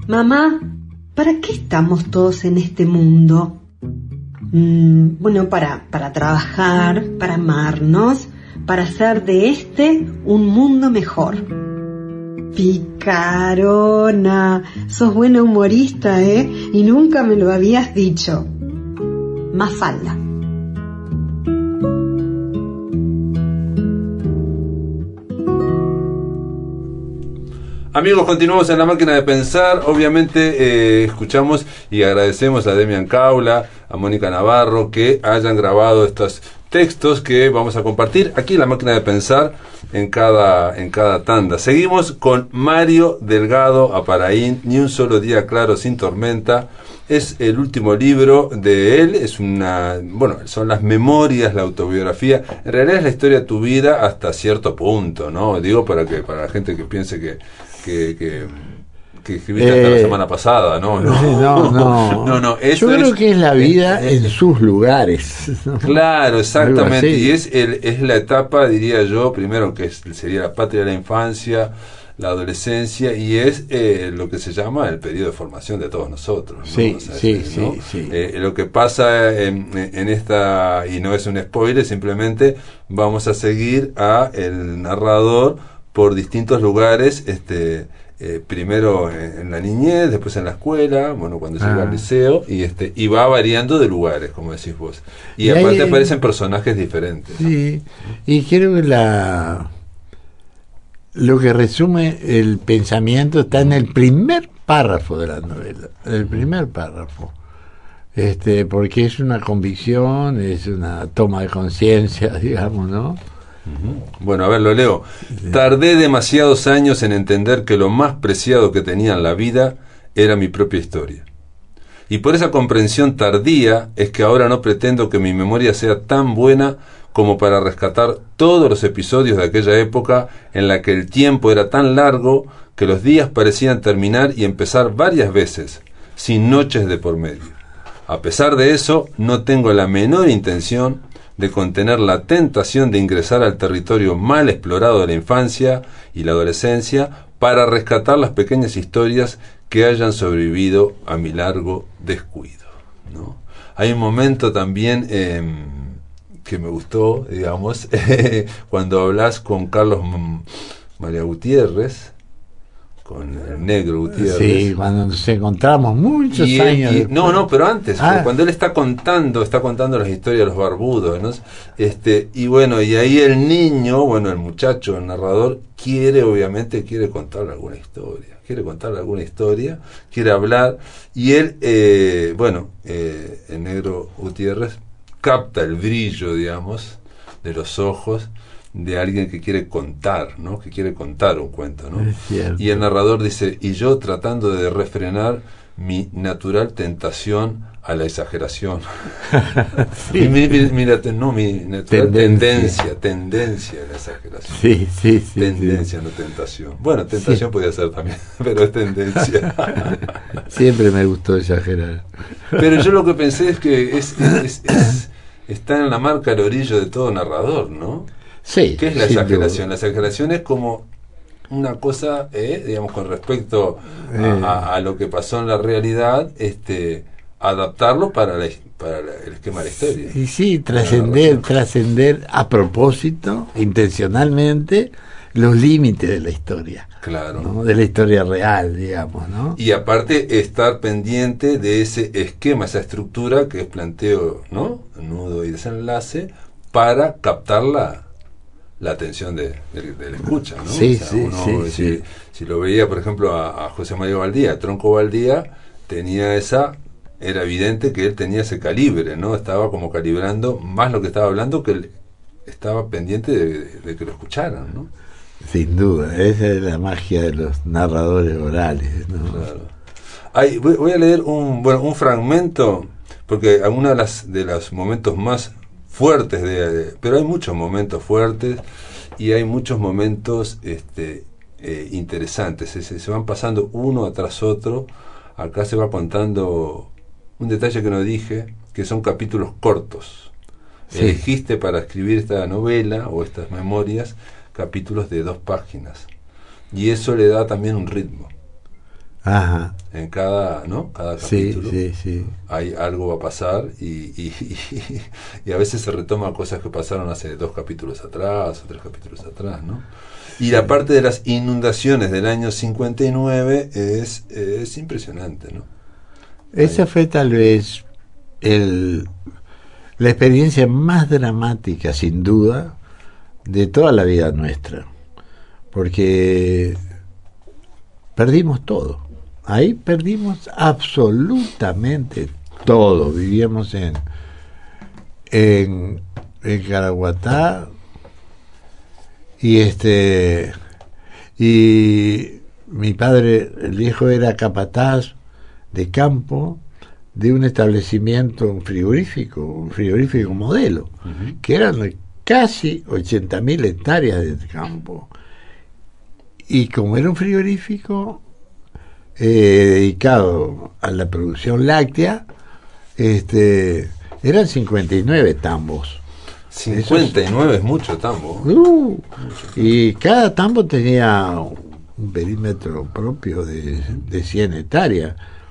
Mamá, ¿para qué estamos todos en este mundo? Bueno, para trabajar, para amarnos, para hacer de este un mundo mejor. Picarona, sos buena humorista, y nunca me lo habías dicho. Mafalda. Amigos, continuamos en La Máquina de Pensar. Obviamente escuchamos y agradecemos a Demian Caula, a Mónica Navarro, que hayan grabado estos textos que vamos a compartir aquí en La Máquina de Pensar en cada tanda. Seguimos con Mario Delgado Aparaín, Ni un solo día claro sin tormenta. Es el último libro de él, son las memorias, la autobiografía. En realidad es la historia de tu vida hasta cierto punto, ¿no? Digo para la gente que piense que escribiste hasta la semana pasada, ¿no? No, yo creo que es la vida en sus lugares, ¿no? Claro, exactamente. Y es la etapa, diría yo, primero que sería la patria de la infancia, la adolescencia, y es lo que se llama el periodo de formación de todos nosotros, ¿no? Sí. Lo que pasa en esta, y no es un spoiler, simplemente vamos a seguir a el narrador por distintos lugares, primero en la niñez, después en la escuela, cuando llega al liceo, y va variando de lugares, como decís vos. Y aparte aparecen personajes diferentes. Sí, y creo que lo que resume el pensamiento está en el primer párrafo de la novela, el primer párrafo. Porque es una convicción, es una toma de conciencia, digamos, ¿no? Bueno, a ver, lo leo. Tardé demasiados años en entender que lo más preciado que tenía en la vida era mi propia historia. Y por esa comprensión tardía es que ahora no pretendo que mi memoria sea tan buena como para rescatar todos los episodios de aquella época en la que el tiempo era tan largo que los días parecían terminar y empezar varias veces, sin noches de por medio. A pesar de eso, no tengo la menor intención de contener la tentación de ingresar al territorio mal explorado de la infancia y la adolescencia para rescatar las pequeñas historias que hayan sobrevivido a mi largo descuido, ¿no? Hay un momento también que me gustó, digamos, cuando hablas con Carlos María Gutiérrez, con el negro Gutiérrez. Sí, cuando nos encontramos muchos años después. Pero antes, cuando él está contando las historias de los barbudos, ¿no? Y bueno, y ahí el niño, el muchacho, el narrador, quiere contarle alguna historia, quiere hablar, y él, el negro Gutiérrez capta el brillo, digamos, de los ojos de alguien que quiere contar, ¿no? Que quiere contar un cuento, ¿no? Y el narrador dice, y yo tratando de refrenar mi natural tentación a la exageración. Sí. mi natural tendencia a la exageración. Sí. Tendencia, no tentación. Bueno, tentación podría ser también, pero es tendencia. Siempre me gustó exagerar. Pero yo lo que pensé es que está en la marca del orillo de todo narrador, ¿no? Sí. ¿Qué es la exageración? La exageración es como una cosa, digamos, con respecto a lo que pasó en la realidad, adaptarlo para el esquema de la historia. Y sí, trascender a propósito, intencionalmente, los límites de la historia. Claro. ¿No? De la historia real, digamos, ¿no? Y aparte, estar pendiente de ese esquema, esa estructura que es planteo, ¿no? Nudo y desenlace, para captar la atención del escucha, ¿no? Sí, Si lo veía, por ejemplo, a José María Valdía, Tronco Valdía, era evidente que él tenía ese calibre, ¿no? Estaba como calibrando más lo que estaba hablando, que él estaba pendiente de que lo escucharan, ¿no? Sin duda, esa es la magia de los narradores orales, ¿no? Claro. Voy a leer un fragmento, porque algunos de los momentos más fuertes pero hay muchos momentos fuertes y hay muchos momentos interesantes, se van pasando uno tras otro. Acá se va contando un detalle que no dije, que son capítulos cortos. Sí. Elegiste para escribir esta novela o estas memorias capítulos de 2 páginas, y eso le da también un ritmo. Ajá. En cada, ¿no? Cada Sí, capítulo sí. hay algo va a pasar y a veces se retoma cosas que pasaron hace 2 capítulos atrás o 3 capítulos atrás, ¿no? Y la parte de las inundaciones del año 59 es impresionante, ¿no? Esa fue tal vez la experiencia más dramática, sin duda, de toda la vida nuestra, porque perdimos todo. Ahí perdimos absolutamente todo. Vivíamos en Caraguatá y mi padre, el viejo, era capataz de campo de un establecimiento, un frigorífico modelo, que eran casi 80.000 hectáreas de campo. Y como era un frigorífico dedicado a la producción láctea, eran 59 tambos. 59 es mucho tambo. Y cada tambo tenía un perímetro propio de 100 hectáreas.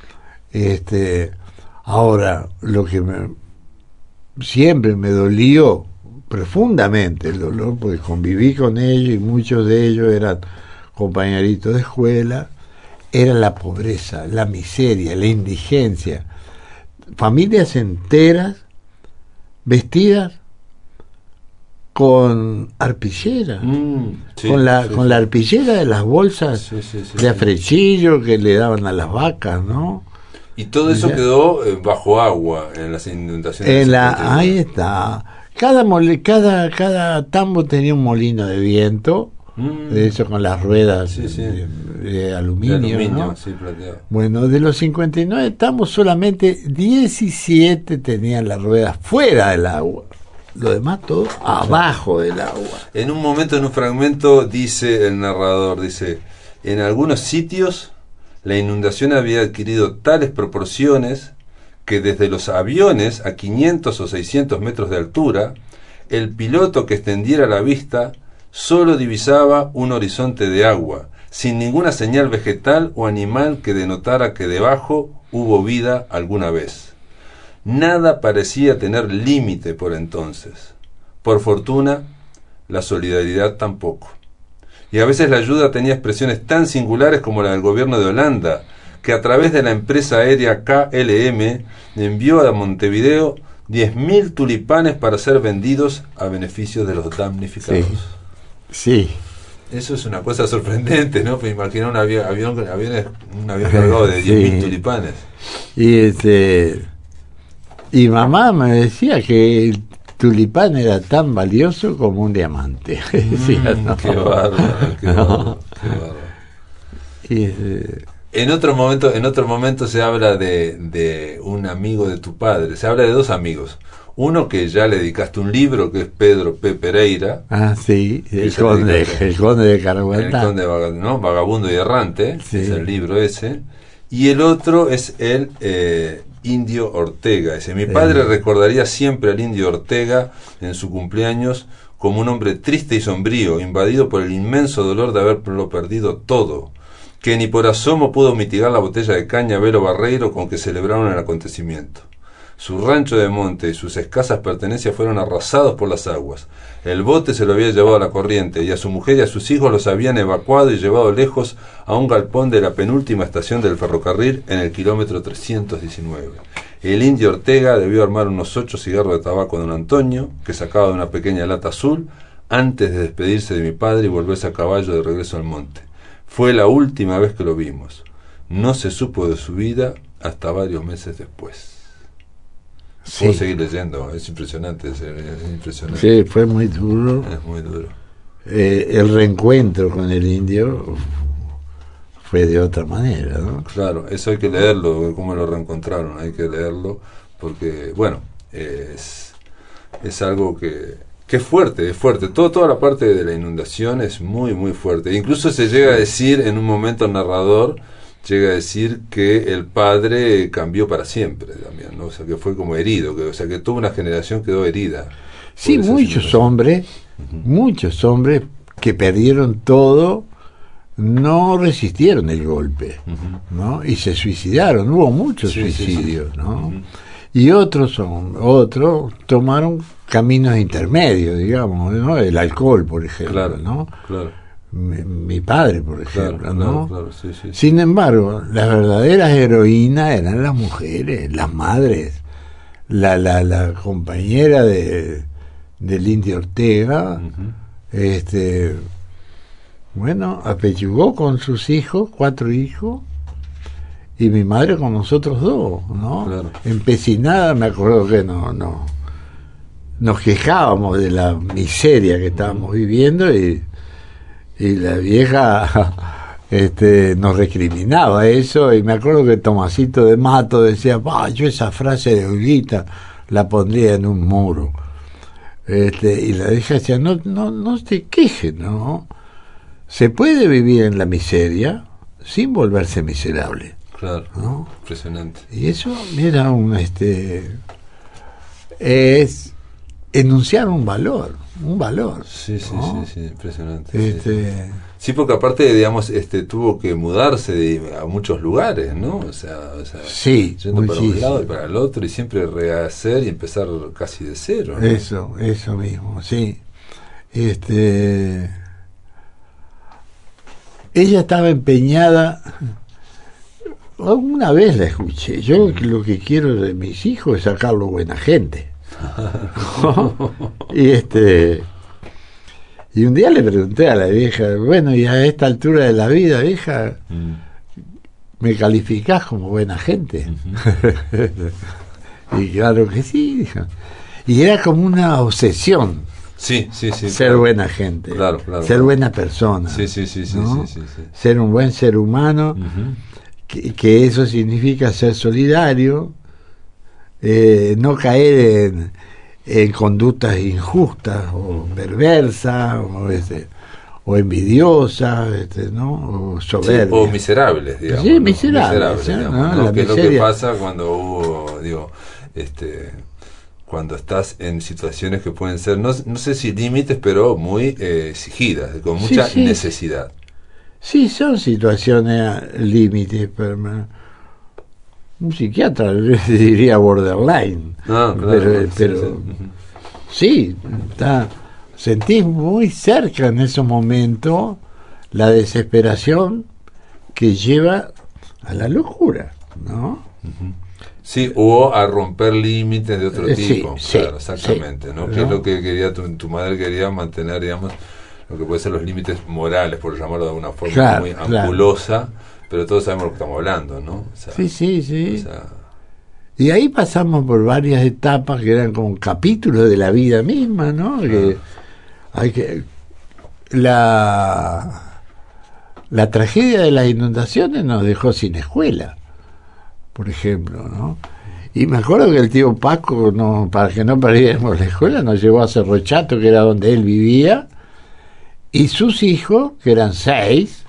Ahora, lo que siempre me dolió profundamente el dolor, porque conviví con ellos y muchos de ellos eran compañeritos de escuela, era la pobreza, la miseria, la indigencia. Familias enteras vestidas con arpillera, con la arpillera de las bolsas de afrechillo que le daban a las vacas, ¿no? Y todo eso quedó bajo agua en las inundaciones. Ahí está. Cada tambo tenía un molino de viento, de eso con las ruedas de aluminio, ¿no? Bueno, de los 59 tambos solamente 17 tenían las ruedas fuera del agua. Lo demás todo abajo del agua. En un momento, en un fragmento, dice el narrador, en algunos sitios la inundación había adquirido tales proporciones que desde los aviones a 500 o 600 metros de altura, el piloto que extendiera la vista solo divisaba un horizonte de agua, sin ninguna señal vegetal o animal que denotara que debajo hubo vida alguna vez. Nada parecía tener límite por entonces. Por fortuna, la solidaridad tampoco. Y a veces la ayuda tenía expresiones tan singulares como la del gobierno de Holanda, que a través de la empresa aérea KLM envió a Montevideo 10.000 tulipanes para ser vendidos a beneficio de los damnificados. Sí. Eso es una cosa sorprendente, ¿no? Pues imagina un avión cargado de 10.000 tulipanes. Y mamá me decía que el tulipán era tan valioso como un diamante. Decía, no. Qué bárbaro. En otro momento se habla de un amigo de tu padre. Se habla de 2 amigos. Uno que ya le dedicaste un libro, que es Pedro P. Pereira. Sí, el conde de Caraguatá. El conde, ¿no? Vagabundo y errante, sí. Es el libro ese. Y el otro es el Indio Ortega. Mi padre recordaría siempre al Indio Ortega en su cumpleaños como un hombre triste y sombrío, invadido por el inmenso dolor de haberlo perdido todo, que ni por asomo pudo mitigar la botella de caña Vero Barreiro con que celebraron el acontecimiento. Su rancho de monte y sus escasas pertenencias fueron arrasados por las aguas. El bote se lo había llevado a la corriente, y a su mujer y a sus hijos los habían evacuado y llevado lejos a un galpón de la penúltima estación del ferrocarril en el kilómetro 319. El Indio Ortega debió armar unos 8 cigarros de tabaco de don Antonio, que sacaba de una pequeña lata azul, antes de despedirse de mi padre y volverse a caballo de regreso al monte. Fue la última vez que lo vimos. No se supo de su vida hasta varios meses después. Puedo seguir leyendo, es impresionante, es impresionante. Sí, fue muy duro. Es muy duro. El reencuentro con el indio fue de otra manera, ¿no? Claro, eso hay que leerlo, cómo lo reencontraron, hay que leerlo, porque, bueno, es algo que es fuerte, toda la parte de la inundación es muy, muy fuerte. Incluso se llega a decir, en un momento el narrador llega a decir que el padre cambió para siempre también, ¿no? O sea, que fue como herido, que toda una generación quedó herida. Sí, muchos hombres que perdieron todo, no resistieron el golpe, ¿no? Y se suicidaron, hubo muchos suicidios, ¿no? Y otros tomaron caminos intermedios, digamos, ¿no? El alcohol, por ejemplo, ¿no? Claro. Mi padre, por ejemplo, ¿no? Claro, Sin embargo, las verdaderas heroínas eran las mujeres, las madres, la compañera del Indio Ortega, bueno, apechugó con sus hijos, 4 hijos, y mi madre con nosotros 2, ¿no? Claro. Empecinada, me acuerdo que nos quejábamos de la miseria que estábamos viviendo y la vieja nos recriminaba eso, y me acuerdo que Tomasito de Mato decía, yo esa frase de Olguita la pondría en un muro, y la vieja decía, no te quejes, ¿no? Se puede vivir en la miseria sin volverse miserable. Claro, ¿no? Impresionante. Y eso era es enunciar un valor. Sí, ¿no? sí, impresionante. Sí. Sí, porque aparte, digamos, tuvo que mudarse a muchos lugares, ¿no? O sea sí, yendo para un lado y para el otro, y siempre rehacer y empezar casi de cero, ¿no? Eso mismo, sí. Ella estaba empeñada. Alguna vez la escuché. Yo lo que quiero de mis hijos es sacarlo buena gente. Y un día le pregunté a la vieja, bueno, y a esta altura de la vida, vieja, ¿me calificás como buena gente? Y claro que sí, dijo. Y era como una obsesión. Sí. Ser buena gente. Claro. Ser buena persona. Sí. ¿no? Ser un buen ser humano. Que eso significa ser solidario, no caer en conductas injustas o perversas o enviosas, ¿no? O soberbias. Sí, o miserables, digamos. Sí, miserables, digamos, ¿no? ¿no? Que es lo que pasa cuando cuando estás en situaciones que pueden ser, no sé si límites, pero muy exigidas, con mucha necesidad. Sí, son situaciones límites, pero un psiquiatra diría borderline. Claro, pero sí, sentís muy cerca en esos momentos la desesperación que lleva a la locura, ¿no? Sí, o a romper límites de otro tipo. Claro, exactamente, ¿no? Que es lo que quería tu madre quería mantener, digamos, lo que puede ser los límites morales, por llamarlo de alguna forma muy ampulosa, pero todos sabemos lo que estamos hablando, ¿no? O sea, sí. Y ahí pasamos por varias etapas que eran como capítulos de la vida misma, ¿no? Que la tragedia de las inundaciones nos dejó sin escuela, por ejemplo, ¿no? Y me acuerdo que el tío Paco, para que no perdiéramos la escuela, nos llevó a Cerro Chato, que era donde él vivía, y sus hijos, que eran 6,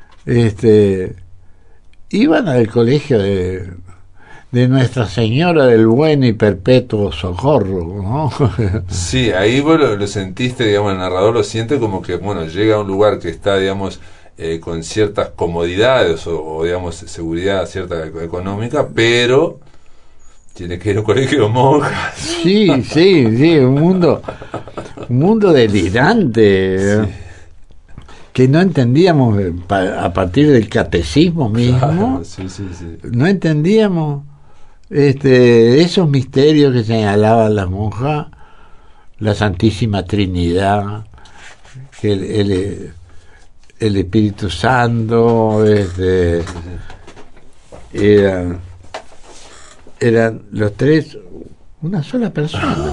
iban al colegio de Nuestra Señora del Buen y Perpetuo Socorro, ¿no? Sí, ahí vos lo sentiste, digamos, el narrador lo siente como que, bueno, llega a un lugar que está, digamos, con ciertas comodidades o digamos, seguridad cierta económica, pero tiene que ir a un colegio de monjas. Sí, un mundo delirante. Sí. Que no entendíamos a partir del catecismo mismo. Claro, sí. No entendíamos esos misterios que señalaban las monjas, la Santísima Trinidad, que el Espíritu Santo, eran los tres una sola persona.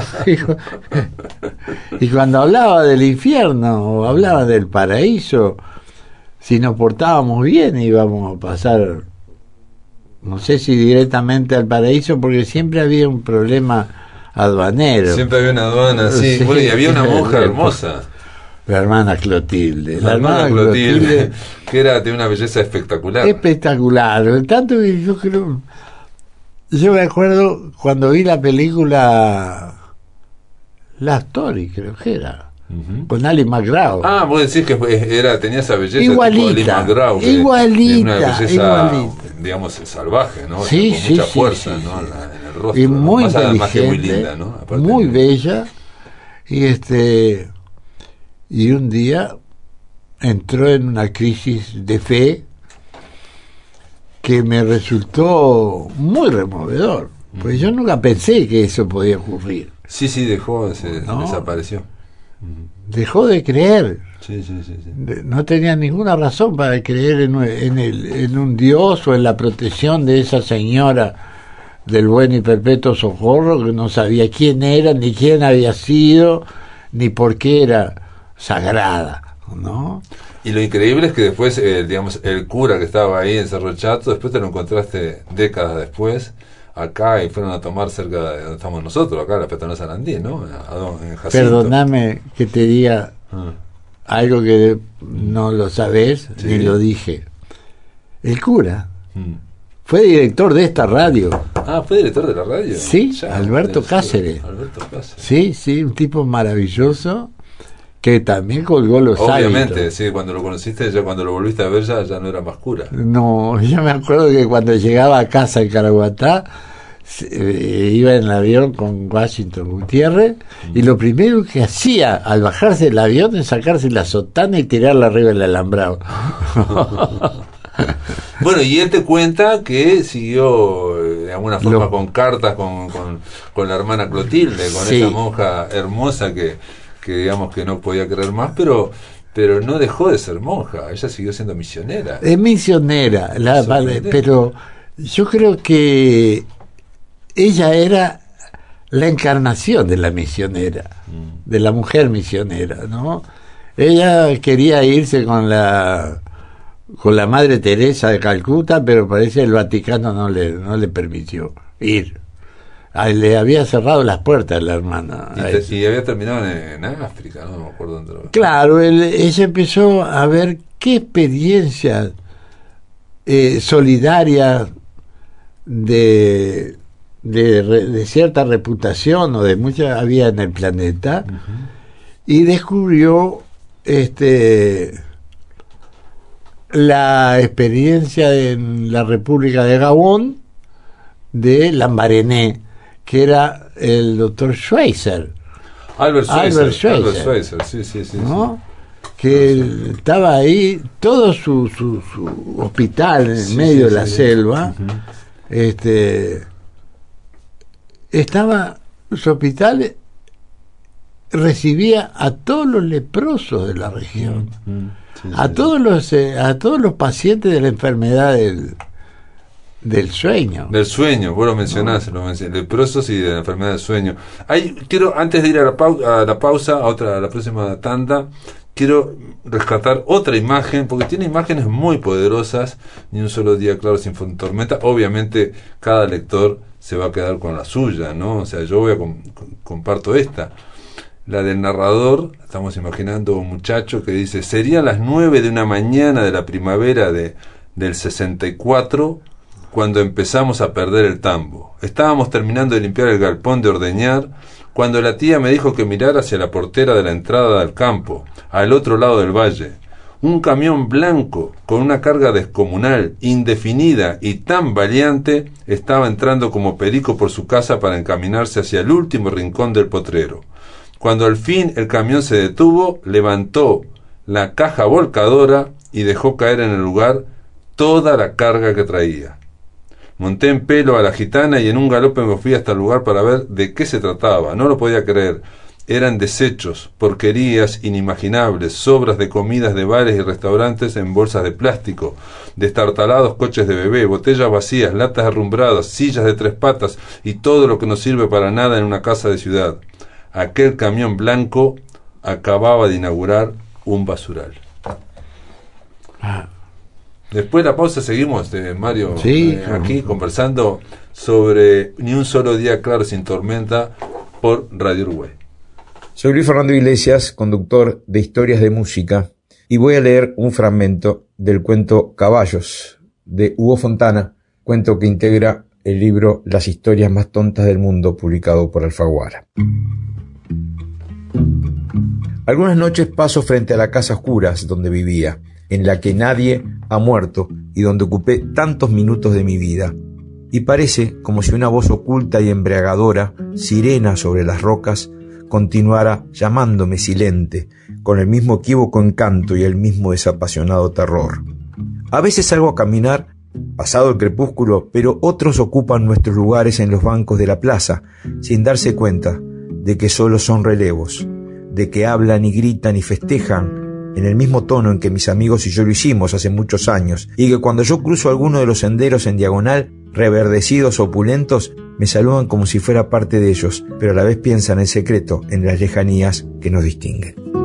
Y cuando hablaba del infierno o hablaba del paraíso, si nos portábamos bien íbamos a pasar, no sé si directamente al paraíso, porque siempre había un problema aduanero. Siempre había una aduana, sí. Bueno, y había una monja hermosa, la hermana Clotilde. La hermana Clotilde, que era de una belleza espectacular. Tanto que yo me acuerdo cuando vi la película La Story, creo que era, con Ali MacGraw. Ah, vos decís que tenía esa belleza igualita, tipo Ali MacGraw, igualita, una belleza, igualita, digamos, salvaje, ¿no? Sí, con sí, mucha sí, fuerza, sí, ¿no? sí. En el rostro, Y muy ¿no? Más que muy inteligente, linda, ¿no? Aparte muy bella, y un día entró en una crisis de fe que me resultó muy removedor, pues yo nunca pensé que eso podía ocurrir. Sí, desapareció. Dejó de creer. Sí. No tenía ninguna razón para creer en un Dios o en la protección de esa señora del buen y perpetuo socorro, que no sabía quién era, ni quién había sido, ni por qué era sagrada, ¿no? Y lo increíble es que después, digamos, el cura que estaba ahí en Cerro Chato, después te lo encontraste décadas después, acá, y fueron a tomar cerca de donde estamos nosotros, acá, la Peatonal Sarandí, ¿no? En Jacinto. Perdóname que te diga algo que no lo sabés, Sí. ni lo dije. El cura fue director de esta radio. Ah, ¿fue director de la radio? Sí, Ya, Alberto Cáceres. Alberto Cáceres. Sí, un tipo maravilloso que también colgó los Obviamente, hábitos. sí, cuando lo conociste, ya cuando lo volviste a ver, ya no era más cura. No, yo me acuerdo que cuando llegaba a casa en Caraguatá, iba en el avión con Washington Gutiérrez, y lo primero que hacía al bajarse del avión es sacarse la sotana y tirarla arriba del alambrado. Bueno, y él te cuenta que siguió de alguna forma con cartas con la hermana Clotilde, con Sí. esa monja hermosa que digamos que no podía creer más, pero no dejó de ser monja, ella siguió siendo misionera. Es misionera, Sorprendente. pero yo creo que ella era la encarnación de la misionera, de la mujer misionera, ¿no? Ella quería irse con la Madre Teresa de Calcuta, pero parece que el Vaticano no le permitió ir. Le había cerrado las puertas a la hermana. Y había terminado en África, no me acuerdo dónde. Claro, ella empezó a ver qué experiencias solidarias de cierta reputación o de mucha había en el planeta, y descubrió la experiencia en la República de Gabón de Lambaréné, que era el doctor Schweitzer. Albert Schweitzer, sí. ¿no? Que estaba ahí, todo su hospital en medio de la selva, estaba, su hospital recibía a todos los leprosos de la región, a todos los pacientes de la enfermedad del sueño. Del sueño, vos lo mencionás, leprosos y de la enfermedad del sueño. Quiero, antes de ir a la pausa, a la próxima tanda, quiero rescatar otra imagen, porque tiene imágenes muy poderosas. Ni un solo día claro sin tormenta. Obviamente, cada lector se va a quedar con la suya, ¿no? O sea, yo comparto esta. La del narrador, estamos imaginando un muchacho que dice: serían las 9 de una mañana de la primavera del 64 cuando empezamos a perder el tambo. Estábamos terminando de limpiar el galpón de ordeñar cuando la tía me dijo que mirara hacia la portera de la entrada del campo, al otro lado del valle. Un camión blanco con una carga descomunal, indefinida y tan valiente estaba entrando como perico por su casa para encaminarse hacia el último rincón del potrero. Cuando al fin el camión se detuvo, levantó la caja volcadora y dejó caer en el lugar toda la carga que traía. Monté en pelo a la gitana y en un galope me fui hasta el lugar para ver de qué se trataba. No lo podía creer. Eran desechos, porquerías inimaginables, sobras de comidas de bares y restaurantes en bolsas de plástico, destartalados coches de bebé, botellas vacías, latas herrumbradas, sillas de 3 patas y todo lo que no sirve para nada en una casa de ciudad. Aquel camión blanco acababa de inaugurar un basural. Después de la pausa seguimos, Mario, aquí conversando sobre Ni un solo día claro sin tormenta por Radio Uruguay. Soy Luis Fernando Iglesias, conductor de Historias de Música, y voy a leer un fragmento del cuento Caballos, de Hugo Fontana, cuento que integra el libro Las historias más tontas del mundo, publicado por Alfaguara. Algunas noches paso frente a la casa oscuras donde vivía, en la que nadie ha muerto y donde ocupé tantos minutos de mi vida. Y parece como si una voz oculta y embriagadora, sirena sobre las rocas, continuara llamándome silente, con el mismo equívoco encanto y el mismo desapasionado terror. A veces salgo a caminar, pasado el crepúsculo, pero otros ocupan nuestros lugares en los bancos de la plaza, sin darse cuenta de que solo son relevos, de que hablan y gritan y festejan en el mismo tono en que mis amigos y yo lo hicimos hace muchos años, y que cuando yo cruzo alguno de los senderos en diagonal, reverdecidos o opulentos, me saludan como si fuera parte de ellos, pero a la vez piensan en secreto en las lejanías que nos distinguen.